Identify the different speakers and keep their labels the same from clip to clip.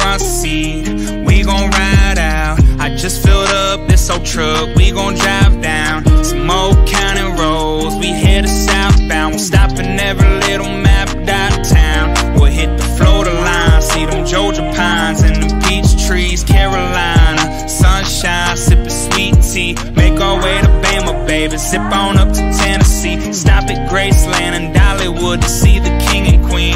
Speaker 1: front seat. We gon' ride out. I just filled up this old truck. We gon' drive down some old county roads. We headed southbound. We'll stop in every little map dot town. We'll hit the Florida line, see them Georgia pines and the peach trees. Carolina, sunshine, sipping sweet tea. Make our way to Bama, baby. Zip on up to Tennessee. Stop at Graceland and Dollywood to see the king and queen.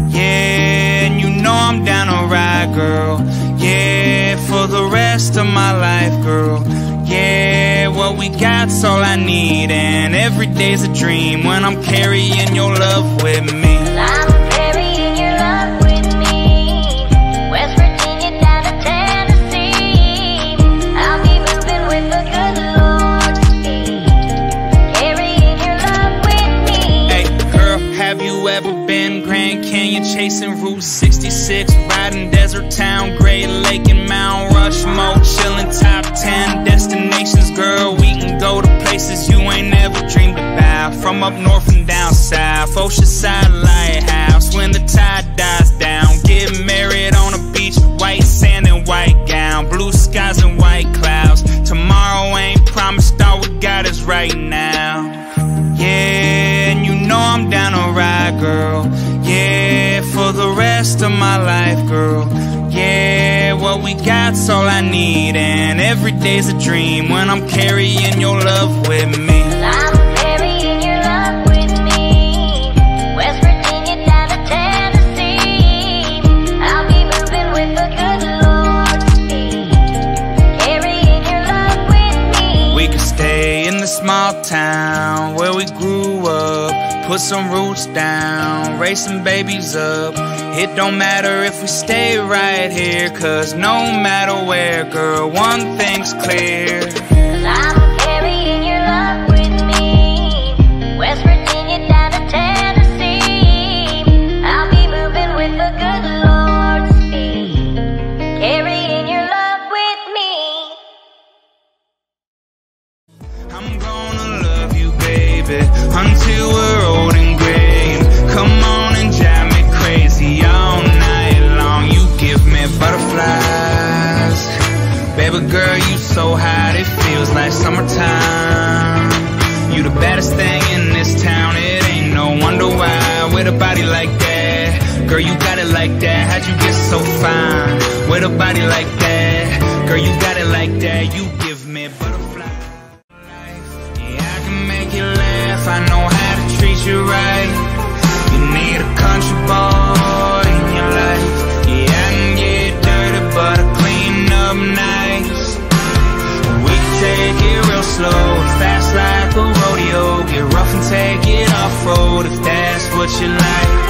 Speaker 1: Yeah, and you know I'm down to ride, girl. Yeah, for the rest of my life, girl. Yeah, what we got's all I need, and every day's a dream when I'm carrying your love with me.
Speaker 2: I'm carrying your love with me. West Virginia down to Tennessee. I'll be moving with the good Lord's speed. Carrying your love with me.
Speaker 1: Hey, girl, have you ever been Grand Canyon, chasing Route 66, riding Desert Town, Great Lake and Mount Rushmore, chilling top 10 destinations, girl? We can go to places you ain't never dreamed about. From up north and down south, Oceanside Lighthouse, when the tide dies down. Get married on a beach, white sand and white gown, blue skies and white clouds. Tomorrow ain't promised, all we got is right now. Yeah, and you know I'm down to ride, girl. Yeah, for the rest of my life, girl. Yeah, what we got's all I need, and every day's a dream when I'm carrying your love with me.
Speaker 2: I'm carrying your love with me. West Virginia down to Tennessee. I'll be moving with the good Lord's speed. Carrying your love with me.
Speaker 1: We could stay in the small town where we grew up, put some roots down, raise some babies up. It don't matter if we stay right here, cause no matter where, girl, one thing's clear.
Speaker 2: I'm carrying your love with me. West Virginia down to Tennessee. I'll be moving with the good Lord's speed. Carrying your love with me.
Speaker 1: I'm gonna love you, baby, until we're old and gray. Come on and drive me crazy all night long. You give me butterflies, baby girl, you so hot it feels like summertime. You the baddest thing in this town, it ain't no wonder why. With a body like that, girl, you got it like that. How'd you get so fine? With a body like that, girl, you got it like that. You give me butterflies. Yeah, I can make you laugh, I know how to treat you right. You need a country boy in your life. Yeah, I can get dirty, but I clean up nice. We can take it real slow, fast like a rodeo. Get rough and take it off-road if that's what you like.